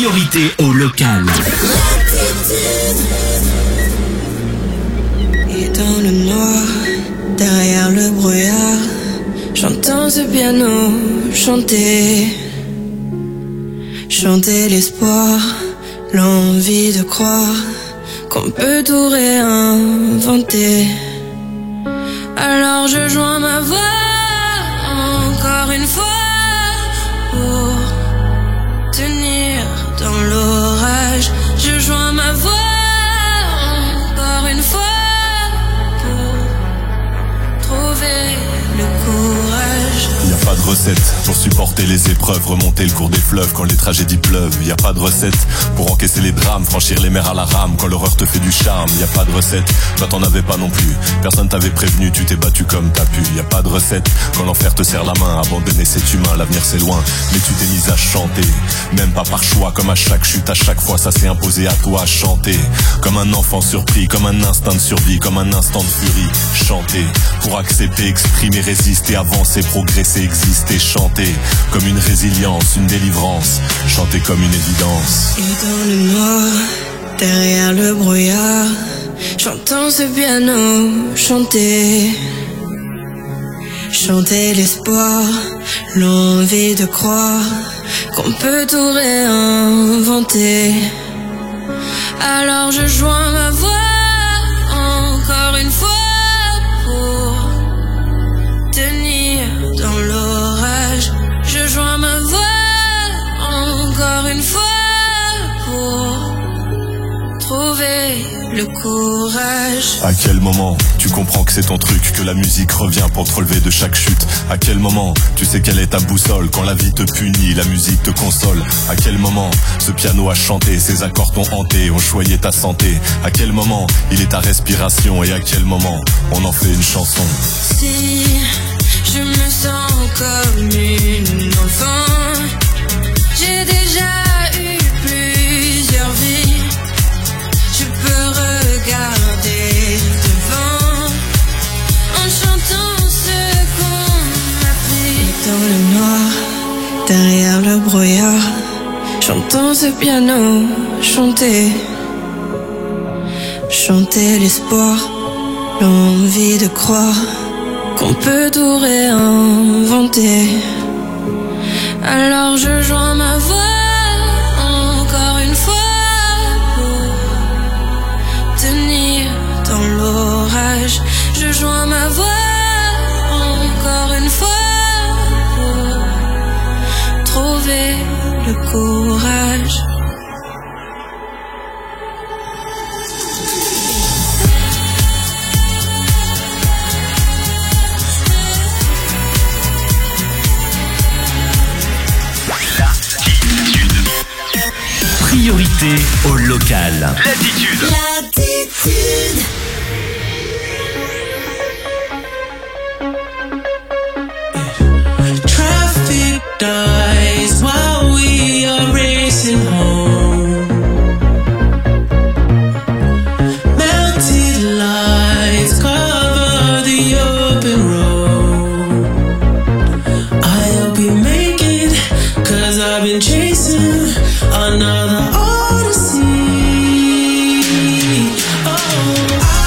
Priorité au local. Et dans le noir, derrière le brouillard, j'entends ce piano chanter. Chanter l'espoir, l'envie de croire qu'on peut tout réinventer. Alors je joins ma voix encore une fois pour tenir dans l'orage. Je joins ma voix encore une fois pour trouver le courage. Y a pas de recette pour supporter les épreuves, remonter le cours des fleuves quand les tragédies pleuvent. Y a pas de recette pour encaisser les drames, franchir les mers à la rame quand l'horreur te fait du charme. Y a pas de recette, toi t'en avais pas non plus. Personne t'avait prévenu, tu t'es battu comme t'as pu. Y a pas de recette quand l'enfer te serre la main. Abandonner c'est humain, l'avenir c'est loin, mais tu t'es mise à chanter. Même pas par choix, comme à chaque chute, à chaque fois ça s'est imposé à toi. Chanter comme un enfant surpris, comme un instinct de survie, comme un instant de furie. Chanter pour accepter, exprimer, résister, avancer, progresser, exister. Chanter comme une résilience, une délivrance. Chanter comme une évidence. Et dans le noir, derrière le brouillard, j'entends ce piano chanter. Chanter l'espoir, l'envie de croire qu'on peut tout réinventer. Alors je joins ma voix encore une fois pour tenir dans l'orage. Je joins ma voix encore une fois pour trouver le courage. À quel moment tu comprends que c'est ton truc, que la musique revient pour te relever de chaque chute? À quel moment tu sais quelle est ta boussole? Quand la vie te punit, la musique te console. À quel moment ce piano a chanté, ses accords t'ont hanté, ont choyé ta santé? À quel moment il est ta respiration? Et à quel moment on en fait une chanson? Si je me sens comme une enfant, j'ai déjà eu plusieurs vies. Je peux regarder devant en chantant ce qu'on m'a pris. Dans le noir, derrière le brouillard, j'entends ce piano chanter. Chanter l'espoir, l'envie de croire qu'on peut tout réinventer. Alors je joins ma voix encore une fois pour tenir dans l'orage. Je joins ma voix encore une fois pour trouver le courage. Priorité au local. Latitude. Traffic dies while we are racing home. Melted lights cover the open road. I hope you make it, 'cause I've been chasing another odyssey. Oh,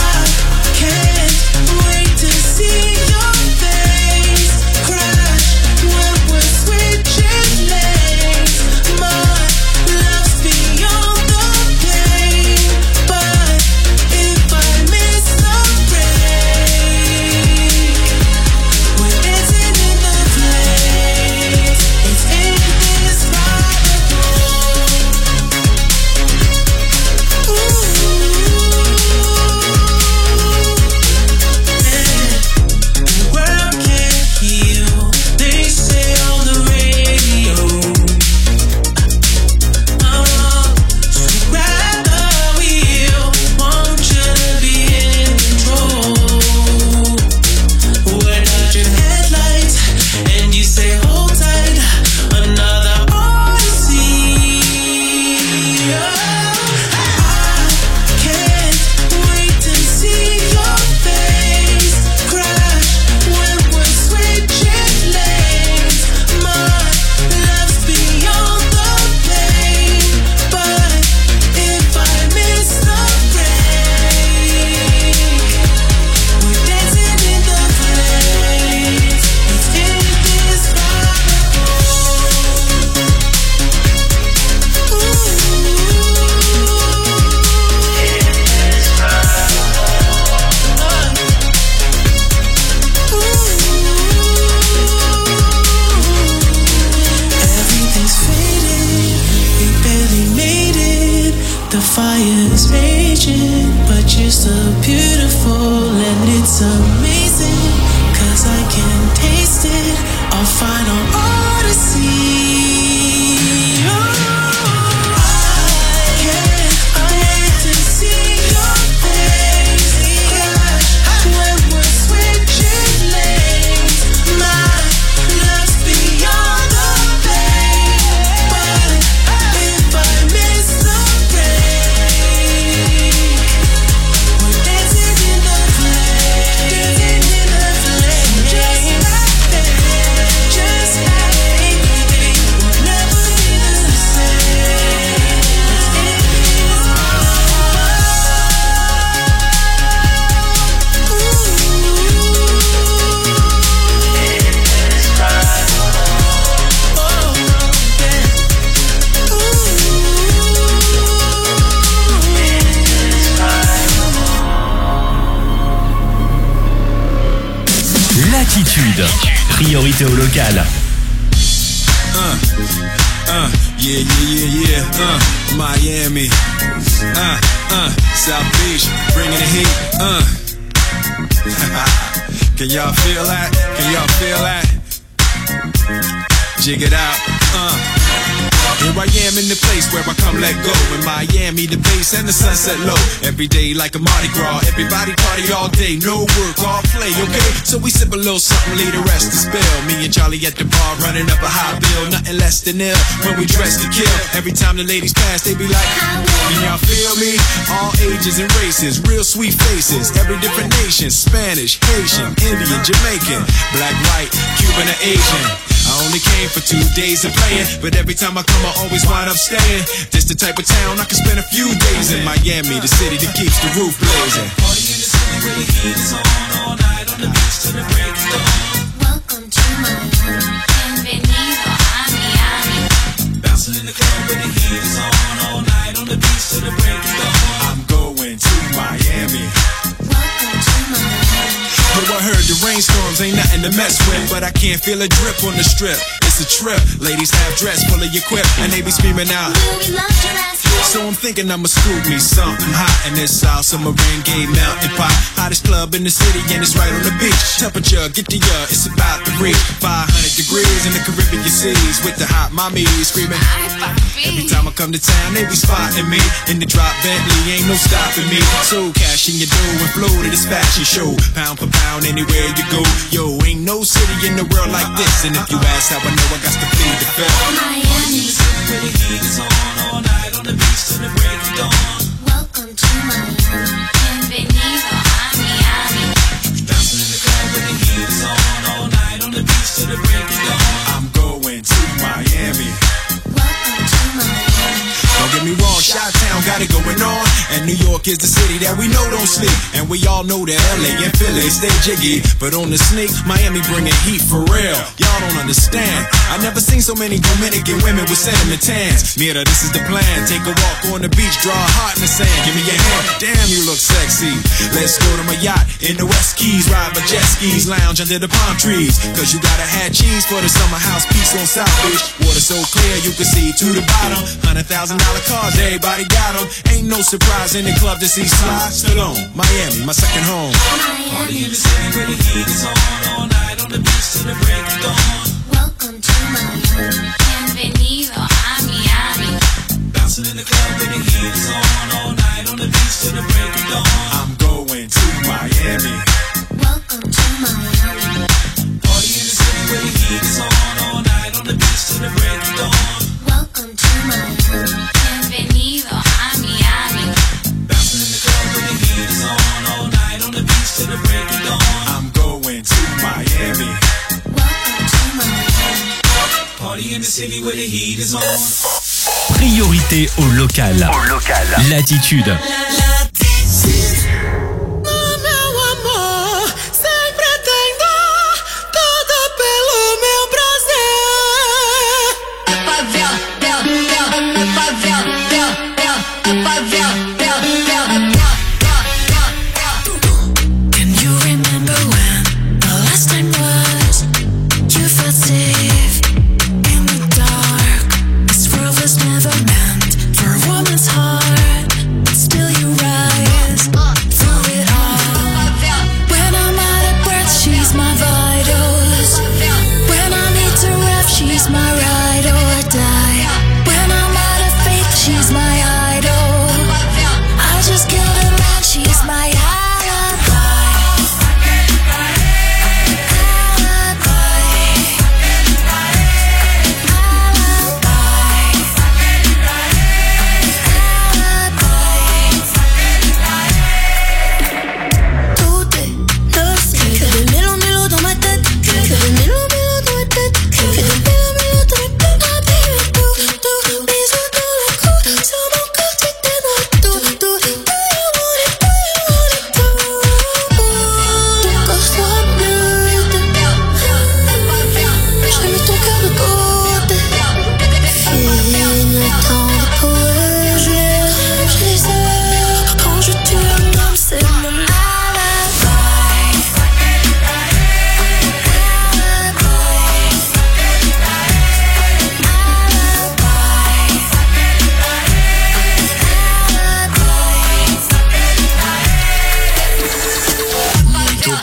Latitude, priorité au local. Miami, South Beach, bringing the heat, Can y'all feel that? Can y'all feel that? Jig it out, Here I am in the place where I come let go. In Miami, the bass and the sunset low. Every day like a Mardi Gras. Everybody party all day, no work, all play, okay? So we sip a little something, leave the rest to spill. Me and Charlie at the bar running up a high bill. Nothing less than ill when we dress to kill. Every time the ladies pass, they be like, can y'all feel me? All ages and races, real sweet faces. Every different nation, Spanish, Haitian, Indian, Jamaican, black, white, Cuban, or Asian. I only came for 2 days of playing, but every time I come I always wind up staying. This the type of town I can spend a few days in. Miami, the city that keeps the roof blazing. Party in the city where the heat is on all night on the beach till the break of dawn. Welcome to Miami, bienvenido a Miami. Bouncing in the club where the heat is on all night on the beach till the break of dawn. I'm going to Miami. Welcome to Miami. Yo, I heard the rainstorms ain't nothing to mess with, but I can't feel a drip on the strip. It's a trip. Ladies half dressed, full of your quip, and they be screaming out, We love your ass here. so I'm thinking I'ma scoop me something hot in this South Summer rain gay mountain pot. Hottest club in the city and it's right on the beach. Temperature, get the it's about to reach 500 degrees in the Caribbean seas with the hot mommy screaming. Every time I come to town, they be spotting me in the drop Bentley, ain't no stopping me. So cash in your dough and flow to this fashion show. Pound for pound, anywhere you go. Yo, ain't no city in the world like this. And if you ask how I know, I got to plead the fifth. Miami, Where the heat is on all night on the beach till the break of dawn. welcome to Miami, bienvenido a Miami. Bouncing in the club where the heat is on all night on the beach till the break of dawn. I'm going to Miami. Welcome to Miami. Don't get me wrong, Chi-Town got it going on, and New York is the city that we know don't sleep. And we all know that LA and Philly stay jiggy, but on the sneak, Miami bringing heat for real. Y'all don't understand. I never seen so many Dominican women with sentiment tans. Mira, this is the plan. Take a walk on the beach, draw a heart in the sand. Give me your hand. Damn, you look sexy. Let's go to my yacht in the West Keys, ride my jet skis, lounge under the palm trees. Cause you gotta have cheese for the summer house piece on South Beach. Water so clear you can see to the bottom. $100,000 cars, everybody got them. Ain't no surprise in the club to see Sly Stallone. Miami, my second home. Party in the city where the heat is on all night on the beach till the break of dawn. Welcome to Miami, bienvenido a Miami. Bouncing in the club where the heat is on all night on the beach till the break of dawn. I'm going to Miami. Welcome to Miami. Party in the city where the heat is on all night on the beach till the break of dawn. Welcome to Miami, bienvenido a Miami. Bouncing in the club where the heat is on all night on the beach till the break of dawn. I'm going to Miami. Welcome to Miami. Party in the city where the heat is on. Priorité au local. Latitude. Can you remember when the last time was? You felt safe in the dark. This world was never meant for a woman's heart, but still you rise.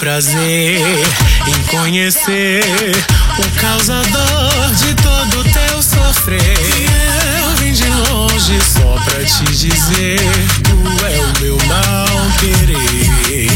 prazer em conhecer o causador de todo teu sofrer. Eu vim de longe só pra te dizer, tu é o meu mal querer.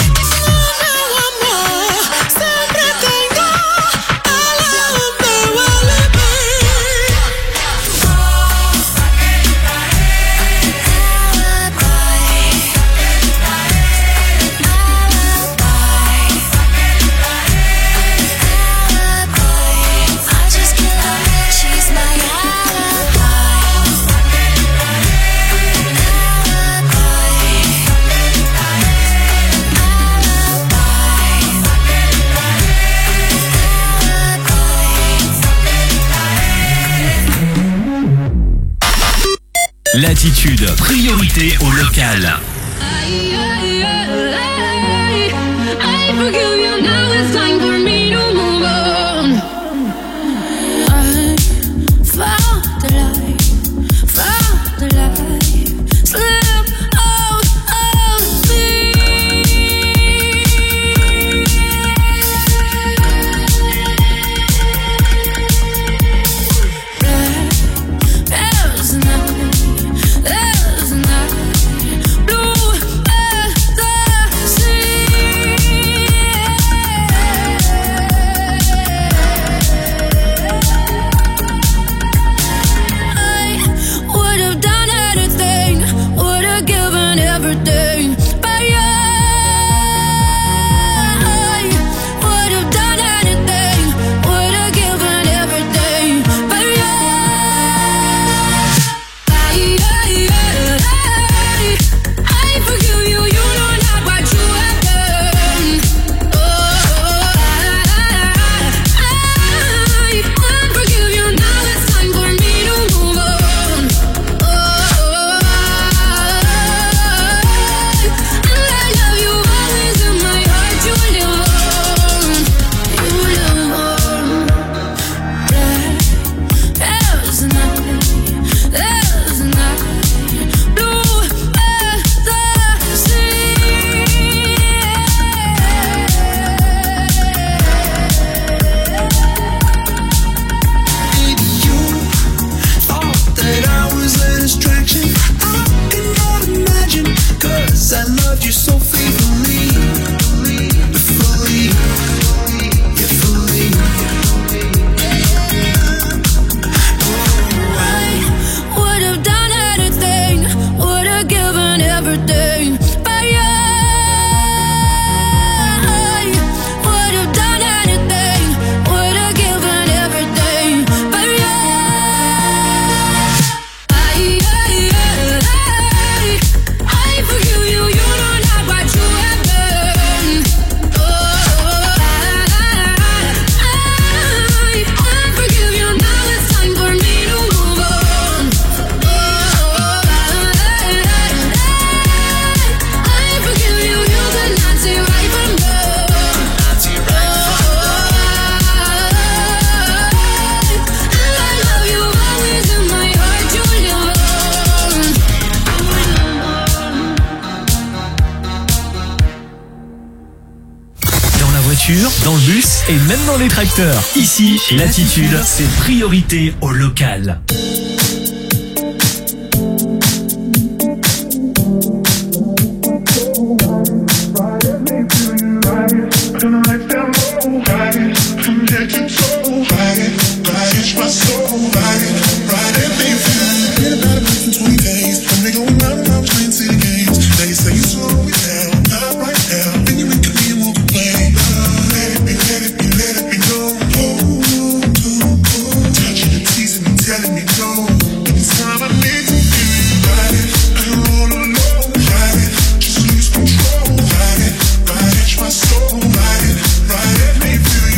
Latitude, priorité au local. I forgive you, now it's time for me to move on. I found the light, slip out of me. There's nothing. There's night, blue as the sea. I would have done anything, would have given everything, but I would have done anything, would have given everything, but I forgive you, you know not what you have done. Oh, I forgive you, now it's time for me to move on. Oh, and I love you always in my heart, you live on. There's nothing, blue as the sea. Baby, you thought that I was a distraction. I did not imagine, 'cause I loved you so faithfully. Fully, yeah, fully. I would have done anything, would have given everything, but I would have done anything, would have given everything, but I forgive you, you know not what you have done. Oh, I forgive you, now it's time for me to move on. Oh, I forgive you, you could not see right from wrong. And I love you always in my heart, you live on. Dans la voiture, dans le bus et même dans les tracteurs. Ici, Latitude, c'est priorité au local. Telling me no, anytime I need to feel you, ride it. I don't wanna know, ride it. Just lose control, ride it. Ride it, my soul, ride it. Ride it, make me feel you.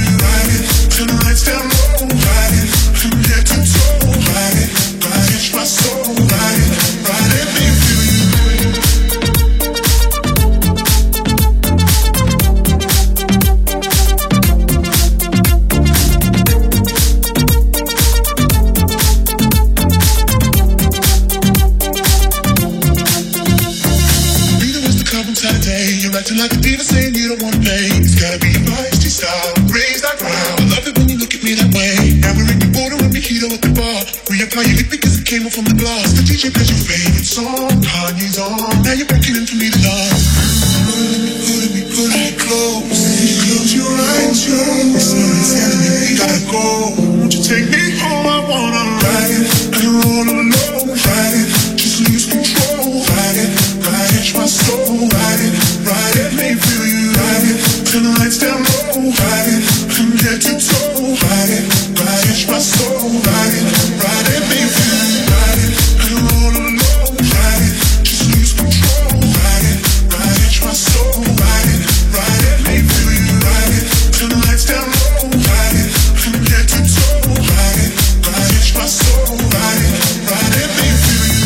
Gucci style, raise that ground. I love it when you look at me that way. Now we're in the border and mojito at the bar. Reapply your lip because it came off from the glass. The DJ plays your favorite song, Kanye's on. Now you're beckoning for me to dance. Pulling me close. Close your eyes, it's telling me we gotta go. Won't you take me home? I wanna ride it, I don't wanna know. Ride it, just lose control. Ride it, catch my soul. Ride it, make me feel you. Ride it, turn the lights down low. Ride it, from head to toe. Ride it, catch my soul. Ride it, make me feel you. Ride it, I don't wanna know. Ride it, just lose control. Ride it, catch my soul. Ride it, make me feel you. Ride it, turn the lights down low. Ride it, from head to toe. Ride it, catch my soul. Ride it, make me feel you.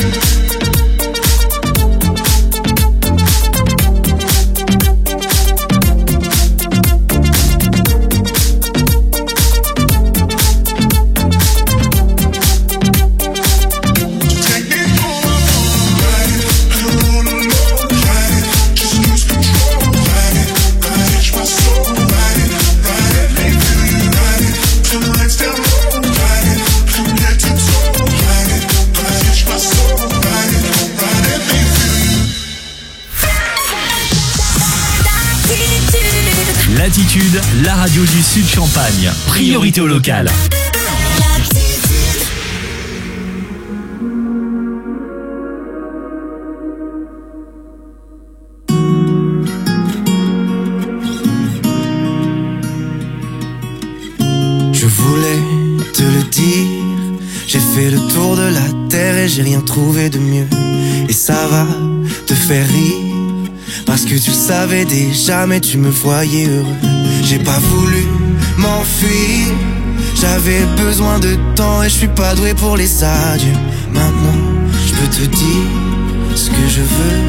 Latitude, la radio du Sud Champagne. Priorité au local. Je voulais te le dire, j'ai fait le tour de la terre et j'ai rien trouvé de mieux. Et ça va te faire rire, parce que tu le savais déjà mais tu me voyais heureux. J'ai pas voulu m'enfuir, j'avais besoin de temps et je suis pas doué pour les adieux. Maintenant je peux te dire ce que je veux.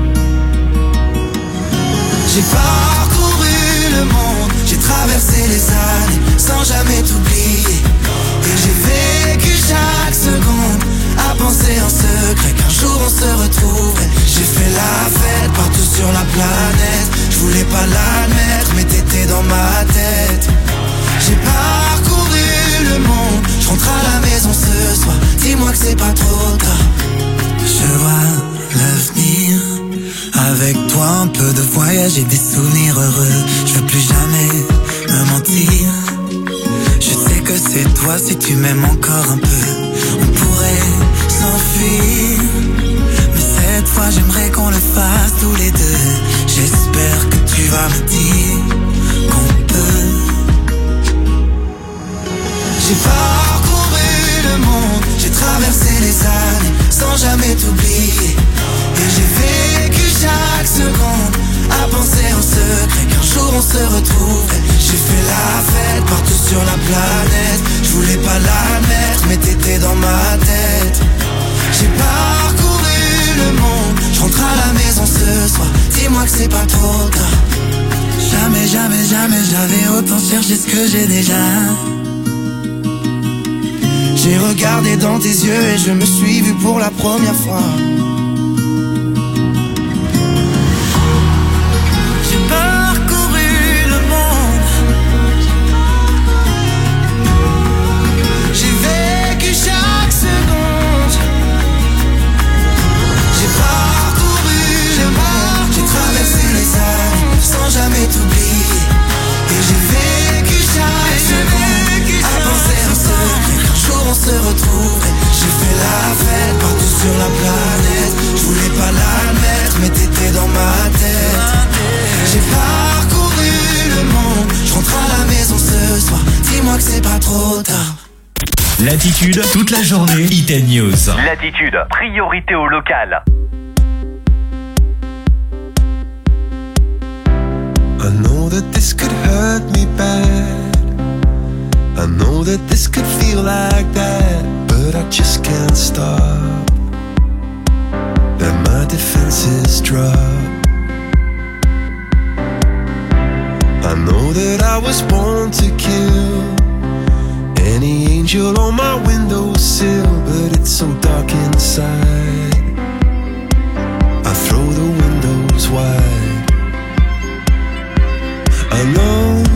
J'ai parcouru le monde, j'ai traversé les années sans jamais t'oublier. Et j'ai vécu chaque seconde à penser en secret qu'un jour on se retrouverait. J'ai fait la fête partout sur la planète, je voulais pas l'admettre mais t'étais dans ma tête. J'ai parcouru le monde, je rentre à la maison ce soir, dis-moi que c'est pas trop tard. Je vois l'avenir, avec toi un peu de voyage et des souvenirs heureux. Je veux plus jamais me mentir, je sais que c'est toi si tu m'aimes encore un peu. On pourrait s'enfuir, mais cette fois j'aimerais qu'on le fasse tous les deux. J'espère que tu vas me dire qu'on peut. J'ai parcouru le monde, j'ai traversé les années sans jamais t'oublier. Et j'ai vécu chaque seconde à penser en secret qu'un jour on se retrouverait. J'ai fait la fête partout sur la planète, je voulais pas l'admettre mais t'étais dans ma tête. J'ai parcouru le monde, je rentre à la maison ce soir, dis-moi que c'est pas trop tard. Jamais, jamais, jamais j'avais autant cherché ce que j'ai déjà. J'ai regardé dans tes yeux et je me suis vu pour la première fois. J'ai parcouru le monde, j'ai vécu chaque seconde. J'ai parcouru le monde, j'ai traversé les années sans jamais t'oublier. Et j'ai vécu chaque seconde à penser en secret qu'un jour on se retrouverait. J'ai fait la fête partout sur la planète, je voulais pas l'admettre mais t'étais dans ma tête. J'ai parcouru le monde, je rentre à la maison ce soir, dis-moi que c'est pas trop tard. Latitude, toute la journée, Hit & News. Latitude, priorité au local. I know that this could hurt me bad, I know that this could feel like that, but I just can't stop. That my defenses drop. I know that I was born to kill any angel on my windowsill, but it's so dark inside. I throw the windows wide. Alone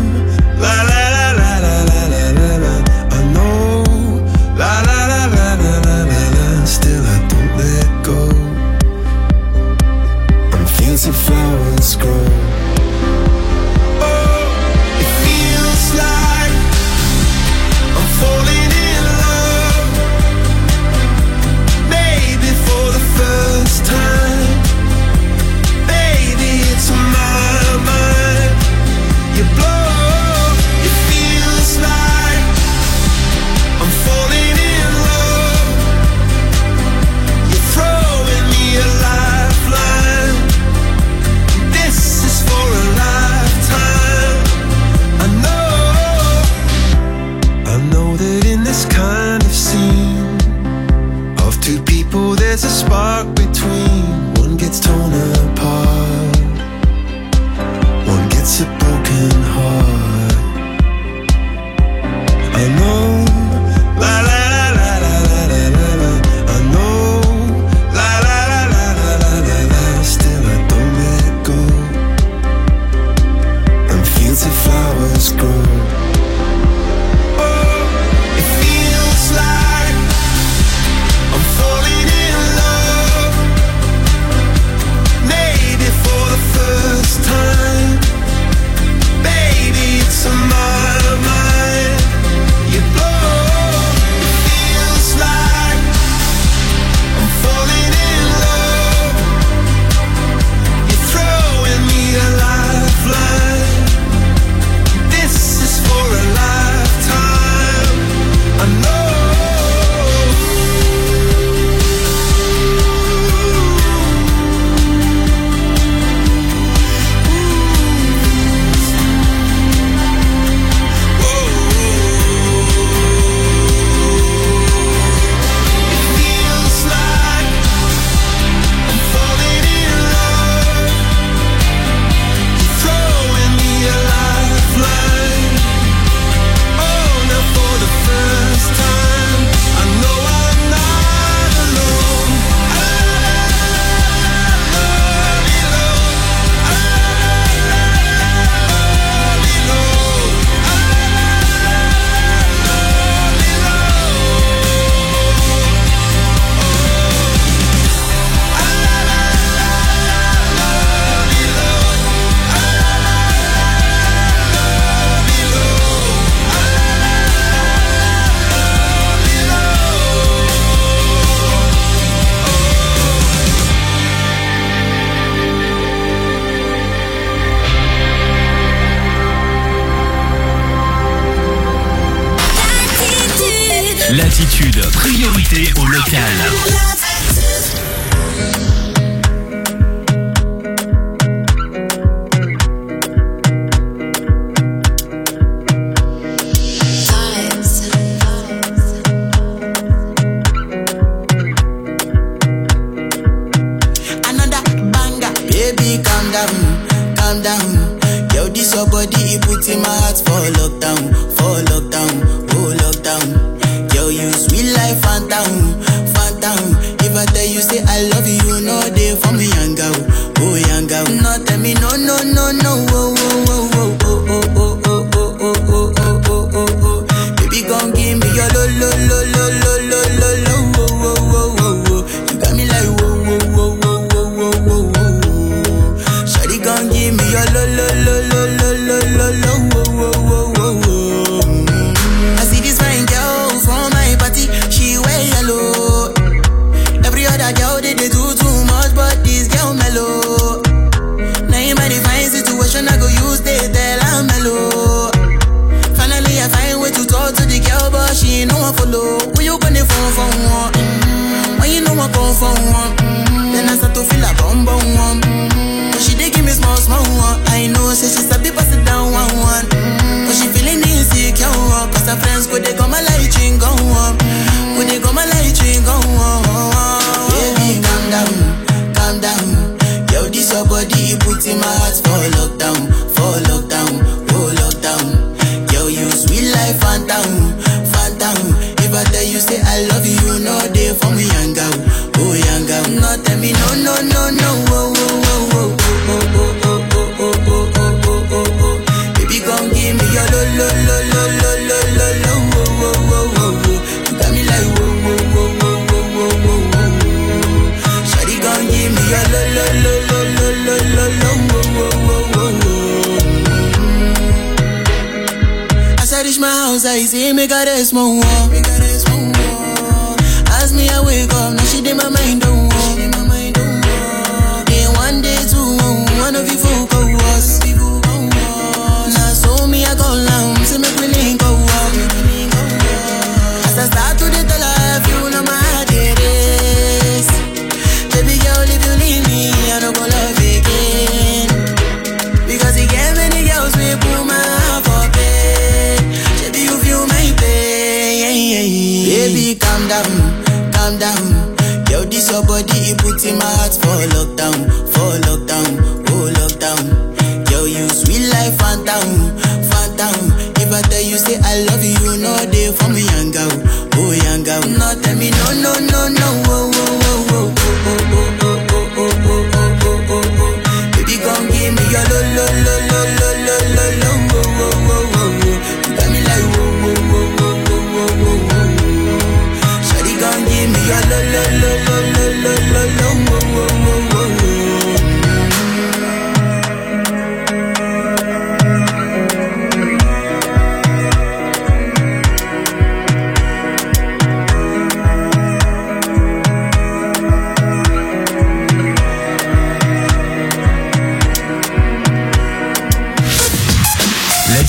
good. Oh, it feels like I'm falling in love, maybe for the first time. Baby, it's on my mind. You blow. It feels like I'm falling in love. You're throwing me a lifeline. This is for a lifetime. I know. Latitude, priorité au local. Another banger, baby, calm down, calm down. Yo, this your body, it puts in my heart for lockdown, oh lockdown. Yo, you sweet life, phantom, phantom. If I tell you say I love you, you know they for me, young girl, oh young girl. No, tell me no, no, no, no, oh, oh, oh, oh, oh, oh, oh, oh, oh, oh, oh, oh, oh, oh. Baby, gon' give me your lo, lo, lo, lo, lo, lo, lo, lo, oh, oh, oh, oh, oh. You got me like whoa, whoa, whoa, whoa, whoa, whoa, whoa, whoa. Shawty gon' give me your lo, lo, lo, lo, lo, lo, lo, lo, oh, oh, oh, oh, oh. I see this fine girl from my party, she wear yellow. Every other girl they do too much, but this girl mellow. Now in my divine situation, I go use they tell I'm mellow. Finally I find way to talk to the girl, but she ain't no one follow. Who you gonna phone for one? When you know I come for one, then I start to feel a bum bum one. But she dey give me small small one. I know say she's a bit pass it down one one. But she feeling insecure, cause her friends go they come a light ring go on. Go they come a light ring go on. Baby, calm down, calm down. Yo, this your body, it puts in my heart for lockdown, oh lockdown. Yo, you sweet life, phantom, phantom. If I tell you say I love you, you know they for me, young girl, oh young girl. No, tell me no, no, no, no, oh, oh, oh, oh, oh, oh, oh, oh, oh, oh, oh, oh, oh. Baby, gon' give me your lo, lo, lo, lo, lo, lo, lo, lo, oh, oh, oh, oh, oh. You got me like whoa, whoa, whoa, whoa, whoa, whoa, whoa, whoa. Shawty gon' give me your lo, lo, lo, lo, lo, lo, lo, lo, oh, oh, oh, oh, oh. As I reach my house, I see me got a small wall. As me I wake up, now she did my mind don't walk. Then one day two, one of you folk go was. Now so me I go long, see me willing go walk. As I start to the life, you know my heart it is. Baby girl, if you leave me, I don't go love again. Because you gave many girls we put my heart for pain. Baby, you feel my pain. Baby, calm down, calm down. Yo, this your body.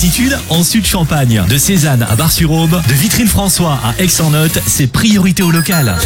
Latitude en Sud-Champagne. De Cézanne à Bar-sur-Aube, de Vitry-le-François à Aix-en-Othe, c'est priorité au local.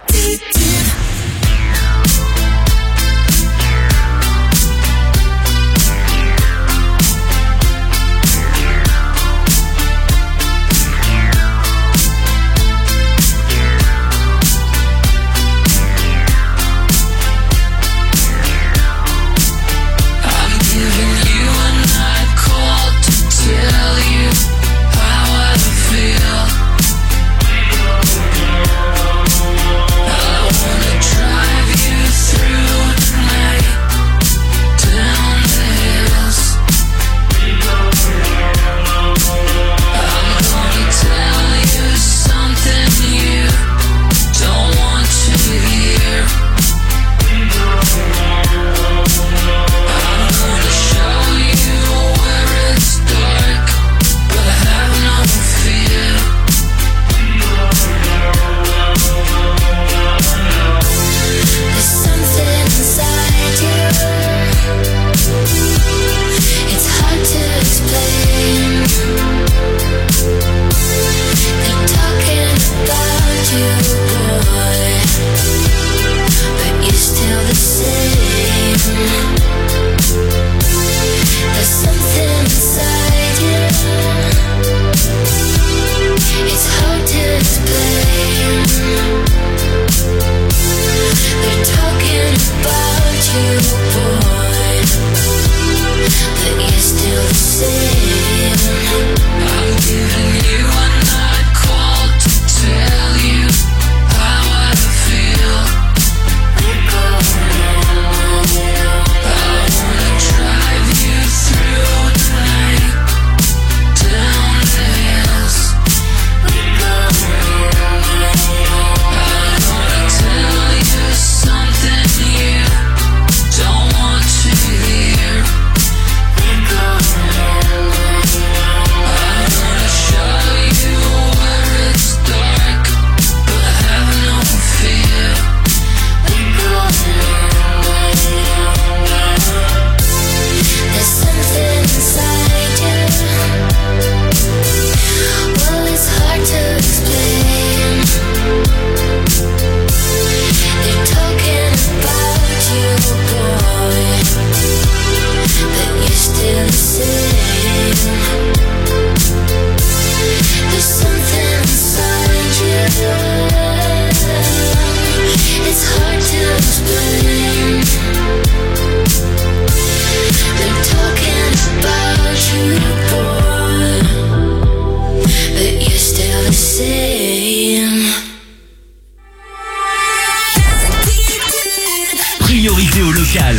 Priorité au local.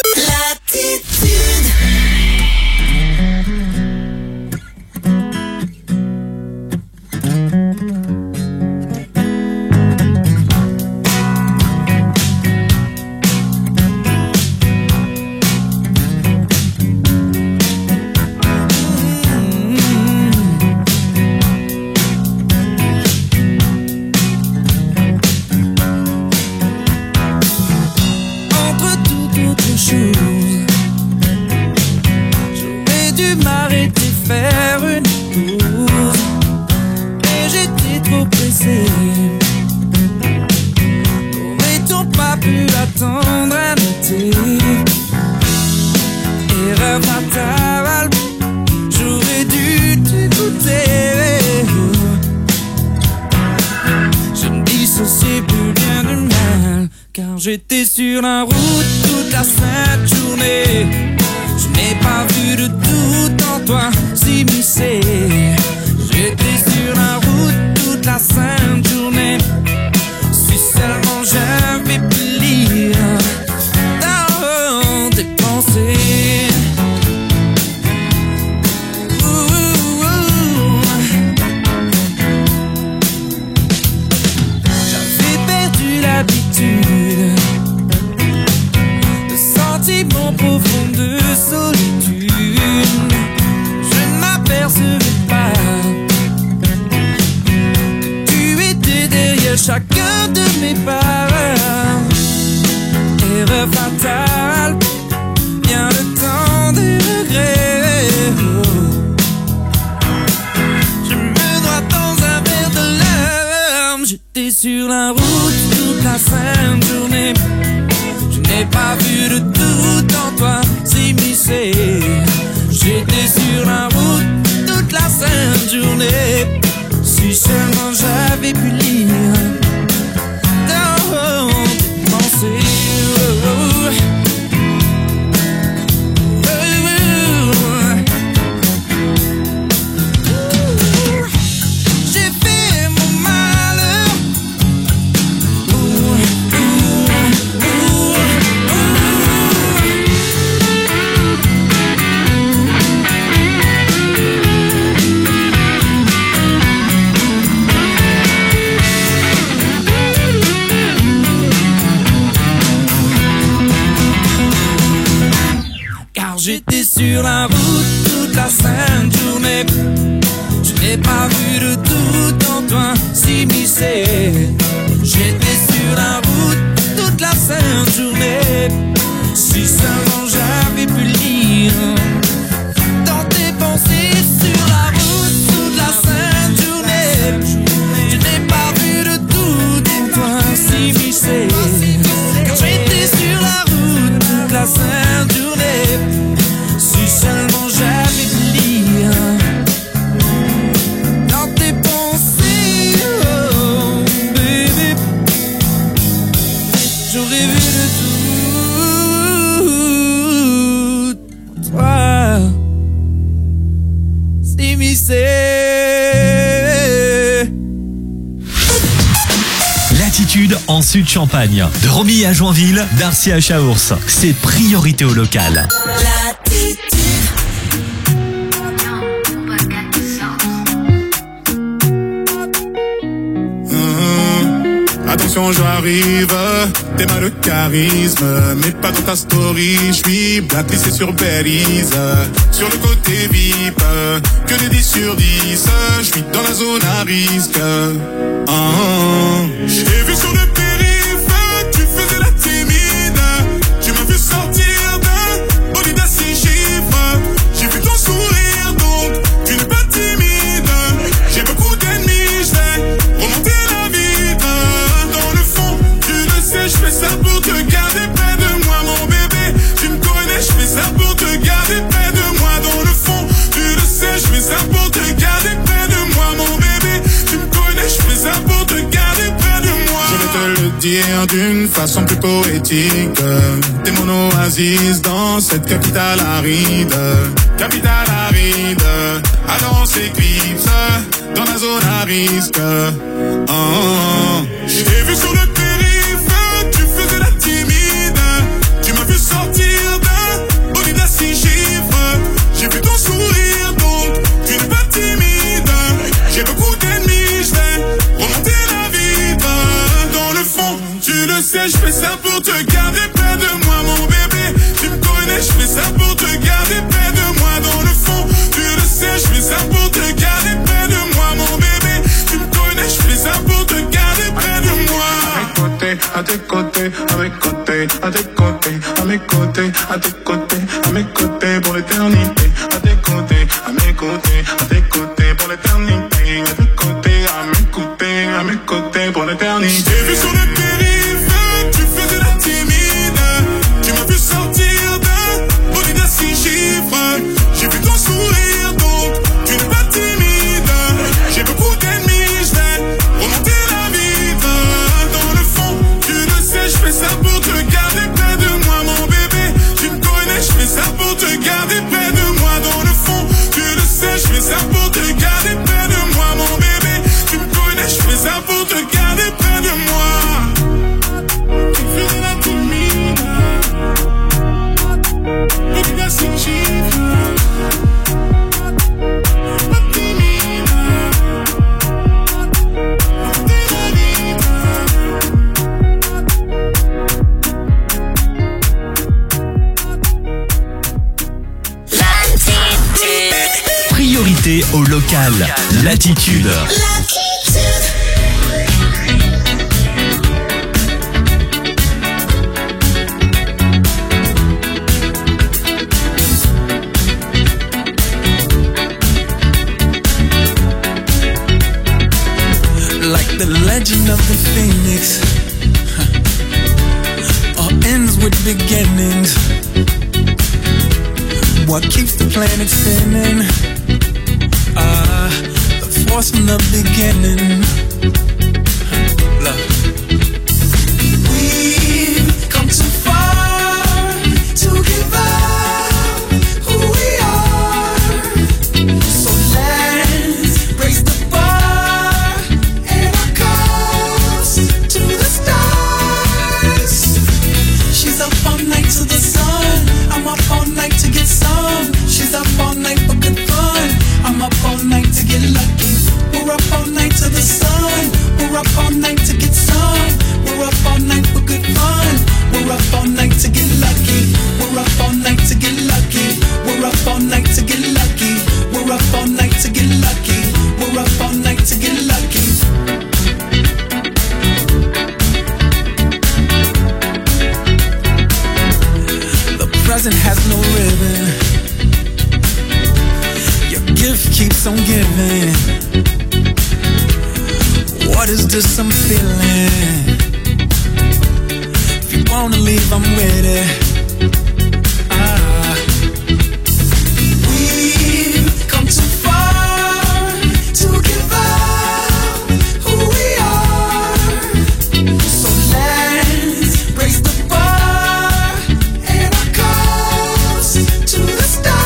J'étais sur la route toute la sainte journée. Je n'ai pas vu de doute en toi s'immiscer. J'étais sur la route toute la sainte journée. Si seulement j'avais pu lire dans tes pensées. J'avais perdu l'habitude de sentiments profonds de solitude. Je ne m'apercevais pas que tu étais derrière chacun de mes pas. Erreur fatale, vient le temps des regrets. J'étais sur la route toute la sainte journée. Je n'ai pas vu de doute en toi s'immiscer. J'étais sur la route toute la sainte journée. Si seulement j'avais pu lire dans tes pensées. J'étais sur la route toute la sainte journée. Je n'ai pas vu de doute en toi s'immiscer. J'étais sur la route toute la sainte journée. Si seulement j'avais pu lire dans tes pensées. Sur la route toute la sainte journée. Je n'ai pas vu de doute en toi s'immiscer. Car j'étais sur la route toute la sainte journée. Si seulement j'avais pu lire dans tes pensées, oh baby, j'aurais vu de tout toi s'immiscer. L'attitude en Sud-Champagne. De Romilly à Joinville, d'Arcy à Chaours. C'est priorité au local. Attention, j'arrive, t'es mal de charisme, mais pas dans ta story, j'suis blacklisté sur Belize. Sur le côté VIP, que des 10 sur 10, j'suis dans la zone à risque. J'ai vu sur le périph', tu faisais la timide, tu m'as vu sortir d'un bolide à 6 chiffres. J'ai vu ton sourire, donc tu n'es pas timide. J'ai beaucoup d'ennemis, j'vais remonter la vitre. Dans le fond, tu le sais, j'fais ça pour te garder près de moi, mon bébé. Tu me connais, j'fais ça pour te garder près de moi. Dans le fond, tu le sais, j'fais ça pour te garder près de moi, mon bébé. Tu me connais, j'fais ça pour te garder près de moi. Je vais te le dire d'une façon plus poétique. T'es mon oasis dans cette capitale aride. Capitale aride, alors on s'éclipse dans la zone à risque. J'ai vu sur le périph', tu faisais la timide. Tu m'as vu sortir d'un bolide à 6 chiffres. J'ai vu ton sourire, donc tu n'es pas timide. J'ai beaucoup d'ennemis, j'vais remonter la vitre. Dans le fond, tu le sais, j'fais ça pour te garder près de moi, mon bébé. Tu me connais, j'fais ça pour te garder près de moi. Dans le fond, tu le sais, j'fais ça pour te garder près de moi, mon bébé. Tu me connais, j'fais ça pour te garder près de moi. À tes côtés, à mes côtés, à tes côtés, à mes côtés, à tes côtés, à mes côtés pour l'éternité. À tes côtés, à mes côtés, à tes côtés pour l'éternité. À tes côtés, à mes côtés, à mes côtés pour l'éternité. Je t'ai vu sur le périph', tu faisais la timide. Tu m'as vu sortir d'un bolide à 6 chiffres. J'ai vu ton sourire, donc tu n'es pas timide. J'ai beaucoup d'ennemis, j'vais remonter la vitre. Dans le fond, tu le sais, j'fais ça pour te garder près de moi, mon bébé. Tu me connais, j'fais ça pour te garder près de moi. Dans le fond, tu le sais, j'fais ça pour te garder près de moi, mon bébé. Tu me connais, j'fais ça pour te garder près de moi. Tu faisais la timide, bolide à 6 chiffres. Priorité au local. L'attitude. Like the legend of the phoenix all ends with beginnings. What keeps the planet spinning? The force from the beginning. Love. We've come too far to give up who we are. So let's raise the bar and our cups to the stars. She's up all night to the sun. I'm up all night to get some. She's up all night for good fun. I'm up all night to get lucky. We're up all night to the sun. We're up all night to get some. We're up all night for good fun. We're up all night to get lucky. We're up all night to get lucky. We're up all night to get lucky. We're up all night to get lucky. We're up all night to get lucky. The present has no ribbon. Your gift keeps on giving. What is this I'm feeling? If you wanna leave, I'm with it. We've come too far to give up who we are. So let's raise the bar and our cups to the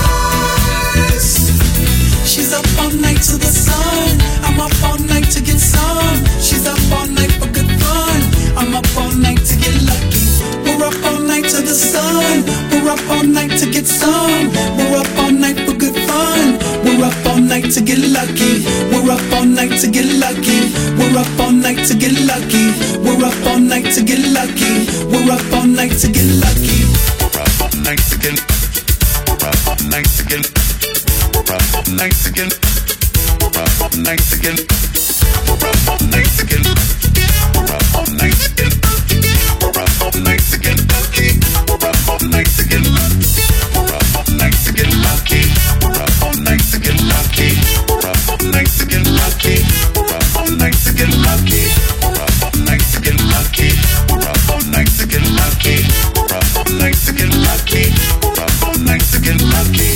stars. She's up all night to the sun. I'm up all night to get some. She's up all night for good fun. I'm up all night to get lucky. We're up all night to the sun. We're up all night to get some. We're up all night for good fun. We're up all night to get lucky. We're up all night to get lucky. We're up all night to get lucky. We're up all night to get lucky. We're up all night to get lucky. We're up all night to get. We're up all night to get. We're up all night to get. We're up all night to get. We're up all night to get. We're up all night to get. We're up all night to get lucky. We're up all night to get lucky. We're up all night to get lucky. We're up all night to get lucky. We're up all night to get lucky. We're up all night to get lucky. We're up all night to get lucky. We're up all night to get lucky. We're up all night to get lucky. We're up all night to get lucky.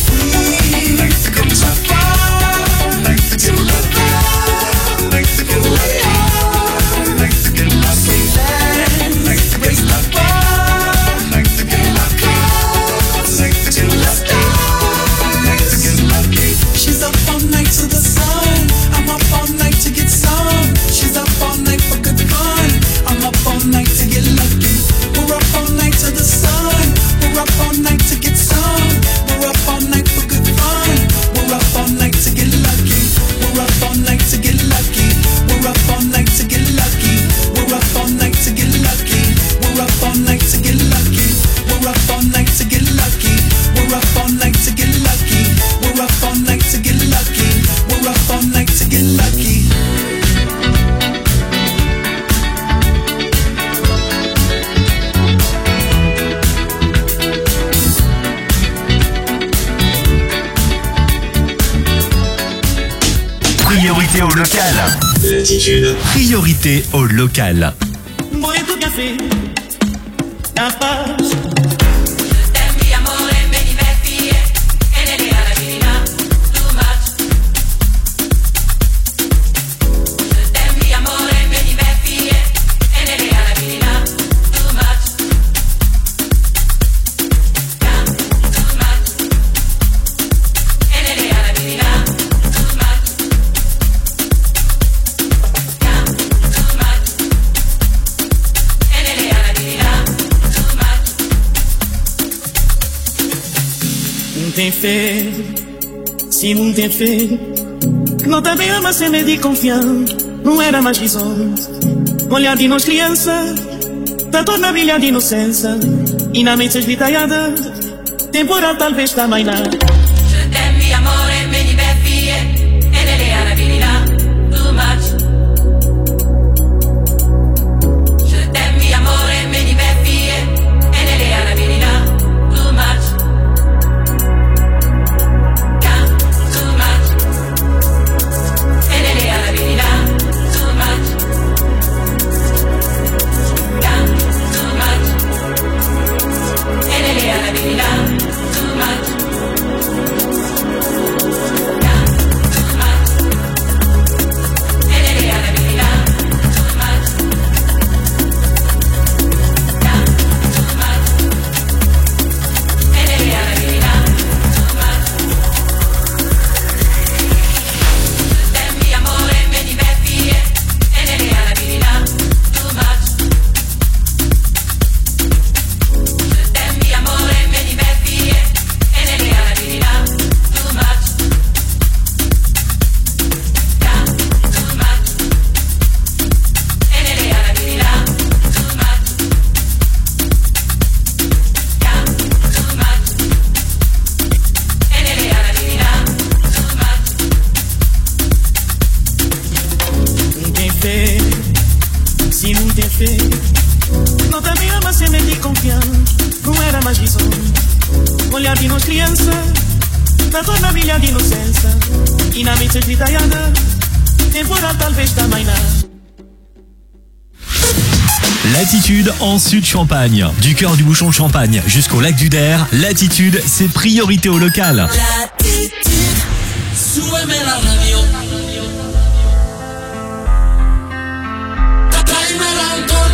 We've come too far to give up. Night to get lucky. Night to get lucky. Night to raise the bar. Night to get lucky. Night to get lucky. Night to get lucky. She's up all night to the sun. I'm up all night to get some. She's up all night for good fun. I'm up all night to get lucky. We're up all night to the sun. We're up all night to get some. We're up all night for good fun. We're up all night to get lucky. We're up all night to get lucky. We're up all night to get lucky. We're up all night to get lucky. We're up all night to get lucky. We're up all night to get lucky. We're up all night to get lucky. We're up all night to get lucky. We're up all night to get lucky. Priorité au local. L'attitude. Priorité au local. Muito café na paz. Tem fé, se não tem fé, não tá bem, mas se me de confiar, não era mais visões. Olhar de nós criança, tá toda brilhante de inocência, e na mente esvitalhada, temporal talvez também não. Je t'aime, amore, me diverti, e nelle arabilità, too much. Je t'aime, amore, me diverti, e nelle arabilità, too much. Too much. fez. Não te me ama sem me de confiar. Não era mais visão. Olhar de nós criança, na tua maravilha de inocência. E na mente gritaiana, temporal talvez também não. Latitude en Sud-Champagne. Du cœur du bouchon de Champagne jusqu'au lac du Der, Latitude, c'est priorité au local. Latitude, súbeme la radio. Tráeme el alcohol.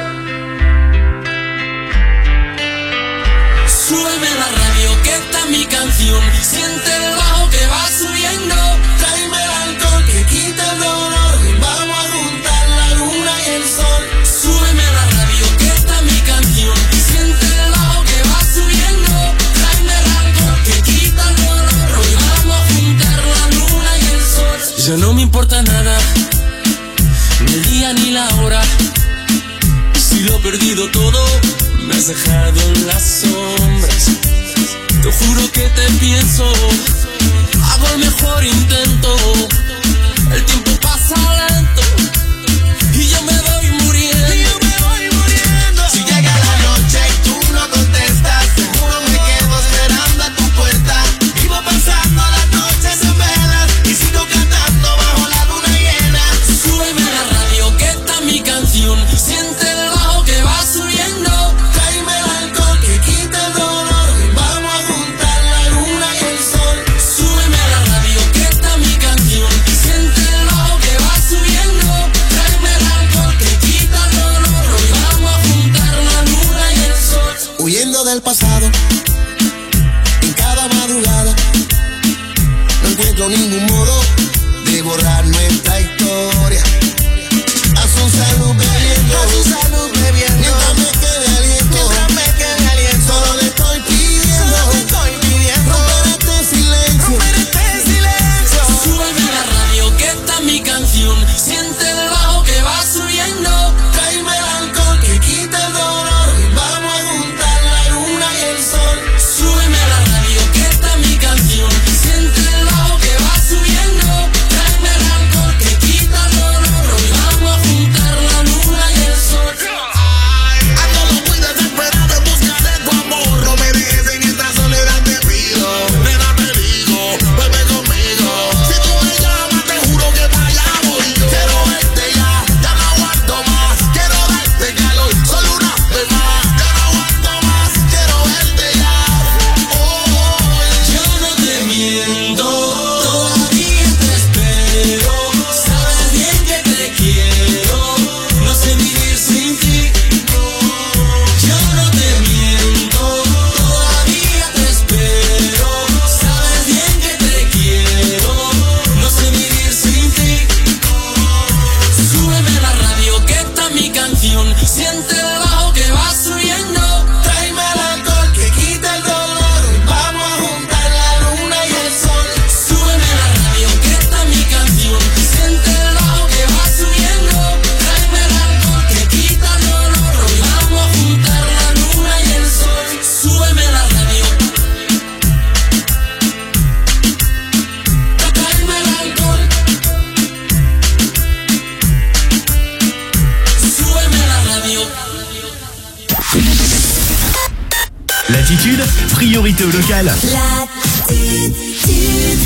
Súbeme la radio, que esta es mi canción. Siente el bajo que va subiendo. Tráeme el alcohol que quita el dolor. Y vamos a juntar la luna y el sol. Súbeme la radio, que esta es mi canción. Siente el bajo que va subiendo. Tráeme el alcohol que quita el dolor. Hoy vamos a juntar la luna y el sol. Ya no me importa nada, ni el día ni la hora. Si lo he perdido todo, me has dejado en las sombras. Te juro que te pienso, hago el mejor intento. El tiempo pasa lento y yo me voy muriendo. Si llega la noche y tú no contestas, seguro me quedo esperando a tu puerta. Vivo pasando las noches en velas y sigo cantando bajo la luna llena. Súbeme la radio, que esta es mi canción. Siente el bajo que va subiendo. Tráeme el alcohol que quita el dolor. Y vamos a juntar la luna y el sol. Súbeme la radio, que esta es mi canción. Siente el bajo que va subiendo. Tráeme el alcohol que quita el dolor. Hoy vamos a juntar la luna y el sol. Huyendo del pasado, en cada madrugada, no encuentro ningún modo de borrar nuestra historia. A su salud bebiendo, mientras me quede aliento, solo le estoy pidiendo, romper este silencio. Súbeme la radio, que esta es mi canción. Siente el bajo que va subiendo. Tráeme el alcohol que quita el dolor. Y vamos a juntar la luna y el sol. Súbeme la radio, que esta es mi canción. Siente el bajo que va subiendo. Tráeme el alcohol que quita el dolor. Hoy vamos a juntar la luna y el sol. Ando muy desesperado en busca de tu amor. No me dejes en esta soledad, te pido. Nena, te digo, vuelve conmigo. Si tú me llamas, te juro que para allá voy yo. Quiero verte ya no aguanto más. Quiero darte calor, solo una vez más. Ya no aguanto más, quiero verte ya. Yo no te miento, todavía te espero. Sabes bien que te quiero, no sé vivir sin ti. Yo no te miento, todavía te espero. Sabes bien que te quiero, no sé vivir sin ti. Súbeme la radio, que esta es mi canción. Siente el bajo que va subiendo. Tráeme el alcohol que quita el dolor. Vamos a juntar la luna y el sol. Súbeme la radio, que esta es mi canción. Siente el bajo que va subiendo. Tráeme el alcohol que quita el dolor. Hoy vamos a juntar la luna y el sol. Súbeme la radio. Tráeme el alcohol. Súbeme la radio. Latitude, priorité au local. Latitude.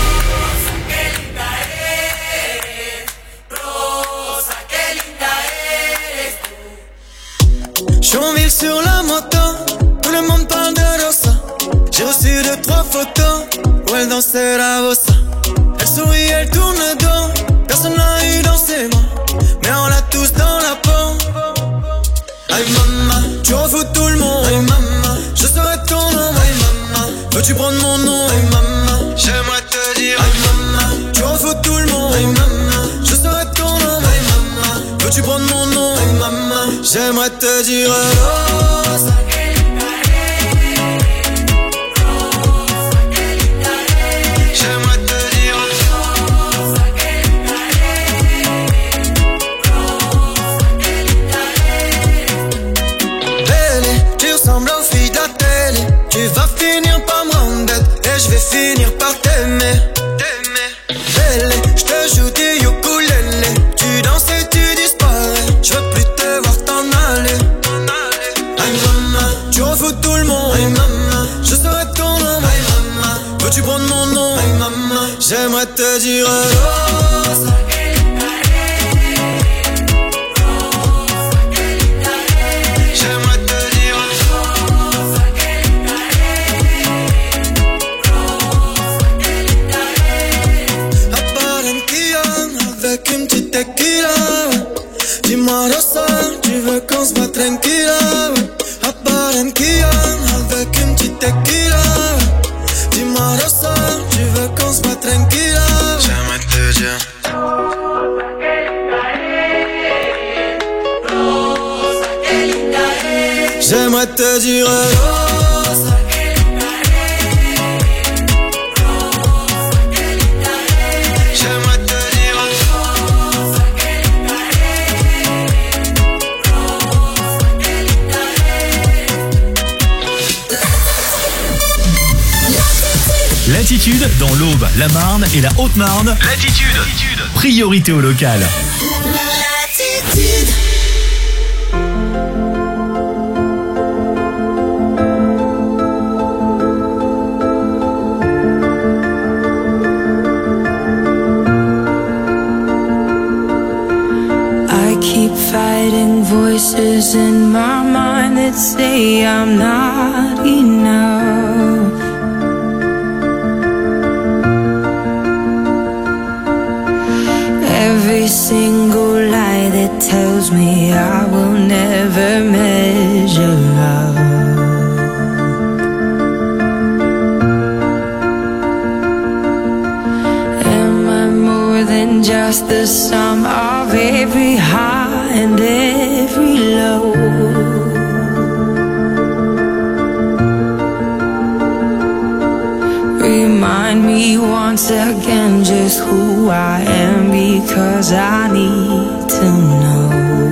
Chonville sur la moto, tout le monde parle de Rosa. J'ai reçu 2-3 photos où elle dansait la bossa. Elle sourit, elle tourne le dos, personne l'a eu dans ses mains, mais on l'a tous dans la peau. Aïe maman, tu refous tout le monde. Aïe maman, je serai ton nom. Aïe maman, veux-tu prendre mon nom? Aïe maman, j'aimerais te dire. Aïe maman, tu refous tout le monde. Aïe maman, je serai ton nom. Aïe maman, veux-tu prendre mon nom? Aïe maman, j'aimerais te dire. Rosa. J'aimerais te dire. Belle, tu ressembles aux filles de la télé. Tu vas finir par me rendre bête et je vais finir par t'aimer. Belle, je te joue du ukulélé. Tu danses et tu disparais. Je veux plus te voir. te dire Rosa. J'aimerais te dire Rosa. À Barranquilla avec une petite tequila. Dis-moi Rosa, tu veux qu'on se voit tranquilla. À Barranquilla avec une petite tequila. Dis-moi Rosa, tu veux qu'on se voit tranquilla. J'aimerais te dire J'aimerais te dire Rosa. J'aimerais te dire Rosa. Latitude dans l'Aube, la Marne et la Haute-Marne. Latitude. Priorité au local. Latitude. I keep fighting voices in my mind that say I'm not enough. Every single lie that tells me I will never measure up. Am I more than just the sum of every high and every low? Remind me once again just who I am, because I need to know.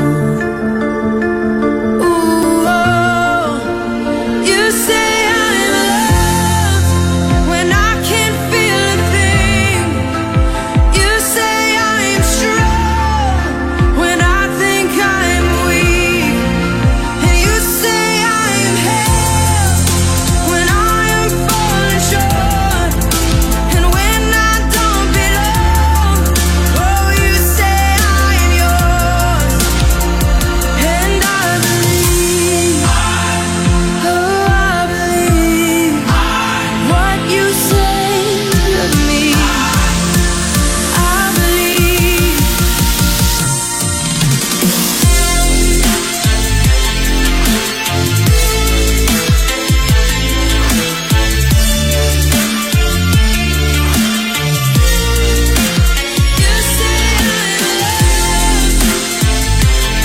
Ooh, oh, you say I'm loved when I can't feel a thing. You say I'm strong when I think I'm weak. And you say I'm held when I am falling short. And when I don't belong, oh, you say I am yours. And I believe, oh, I believe what you say of me. I believe. You say I'm loved.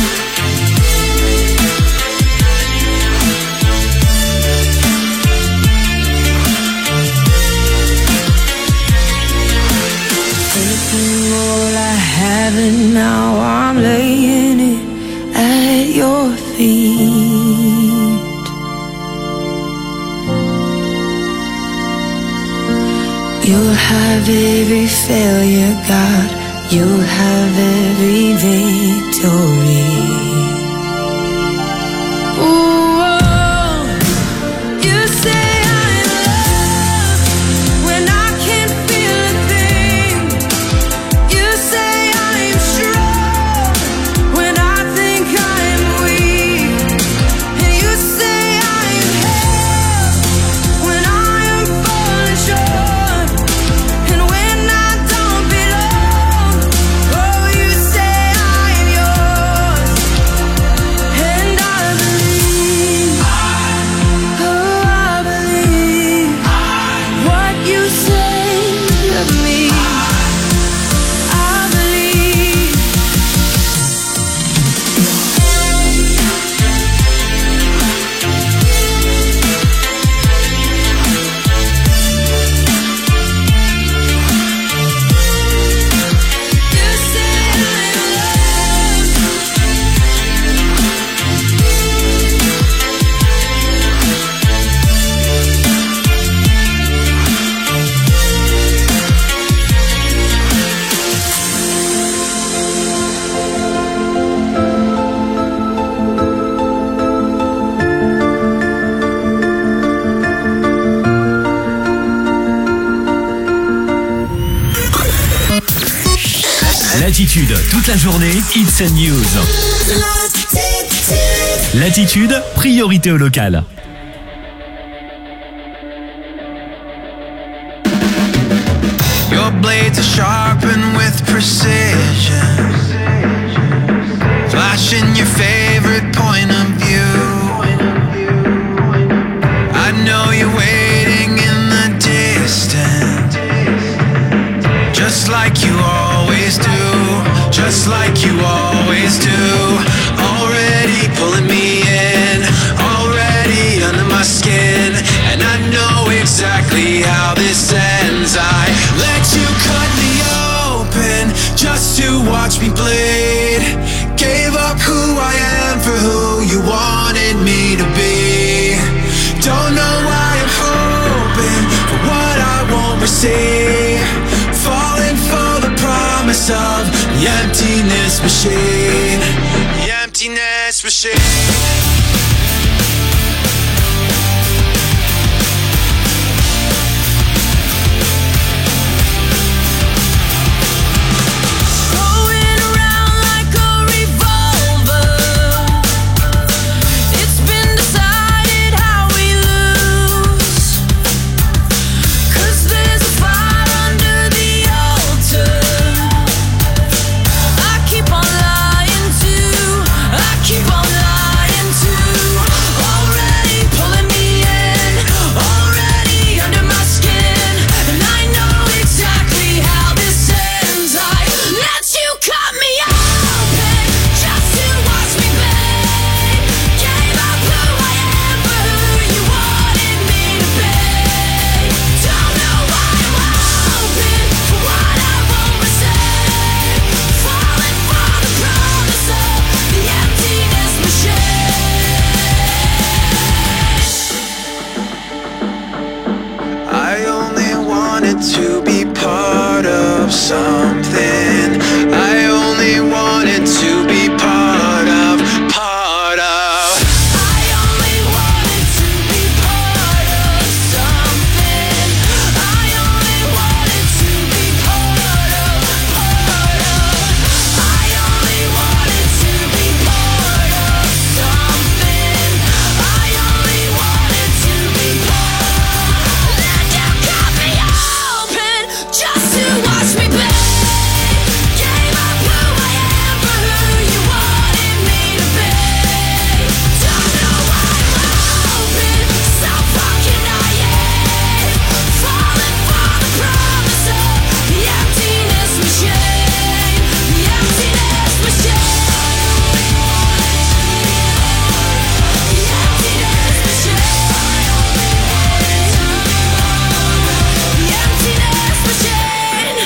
Taking all I have and now I'm laying it at your feet. You'll have every failure, God. You'll have every victory. Ooh, oh, you say I'm loved when I can't feel a thing. You say I'm strong when I think I'm weak. And you say I'm held when I am falling short. And when I don't belong, oh, you say I'm yours. Latitude, toute la journée, It's a News. Latitude, priorité au local. Your blades are sharpened with precision, flashing your favorite point of view. I know you're waiting in the distance, just like you always do, just like you always do. Already pulling me in, already under my skin, and I know exactly how this ends. I let you cut me open just to watch me bleed. Gave up who I am for who you wanted me to be. Don't know why I'm hoping for what I won't receive. Falling for the promise of the emptiness machine. The emptiness machine. To be part of something, I only wanted to be part of, part of. I only wanted to be part of something. I only wanted to be part of, part of. I only wanted to be part of something. I only wanted to be part. Let you cut me off just to watch me play. Gave up who I am for who you wanted me to be. Don't know why I'm hoping, so fucking naive. Falling for the promise of the emptiness machine. The emptiness machine. The emptiness machine. The emptiness machine.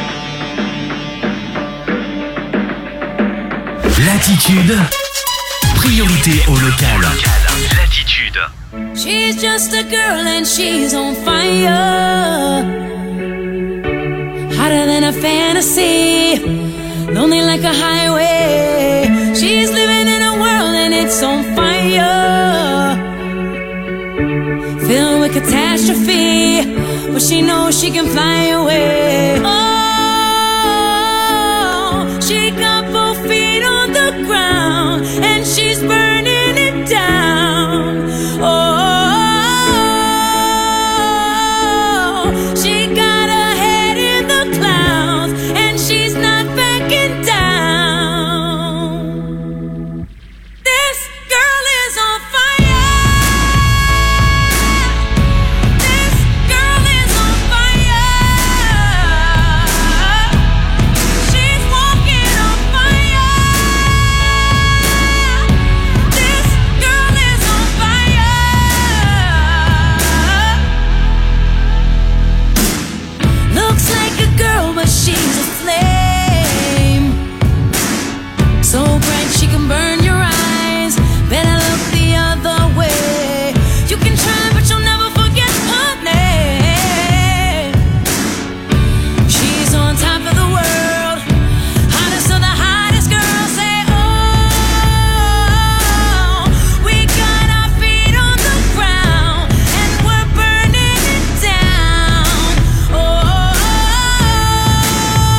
Latitude, priorité au local. Latitude. She's just a girl and she's on fire, hotter than a fantasy, lonely like a highway. She's living in a world and it's on fire, filled with catastrophe, but she knows she can fly away. Oh,